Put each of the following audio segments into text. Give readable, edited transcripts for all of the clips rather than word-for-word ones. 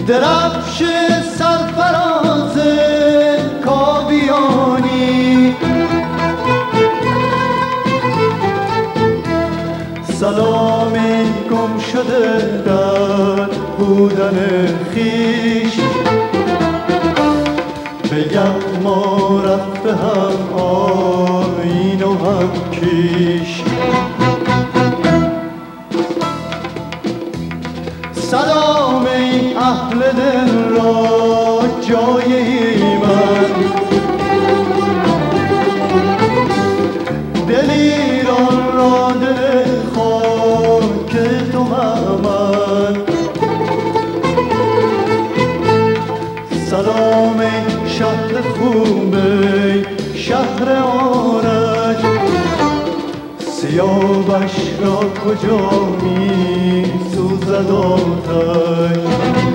درفش سرفراز کاویانی، سلام گم شده در بودن خویش، بگم ما رفت هم آیین و هم کیش. سلام ای اهل دل را جای ایمن، دل ایران را دل خاک تو من. سلام ای شهر خوب ای شهر آرش، سیاوش را کجا می سوزد آتش.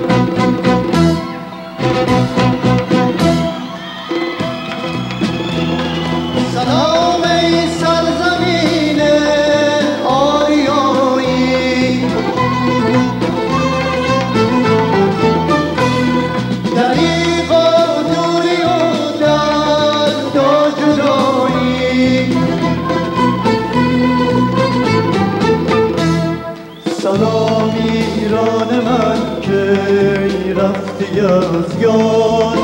سلام ای سرزمین آریایی، دریغ و دوری و درد و جدایی. سلام ایران من که رفتی از یاد،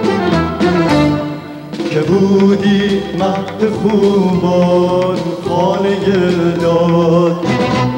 که بودی مهد خوبان خانه داد.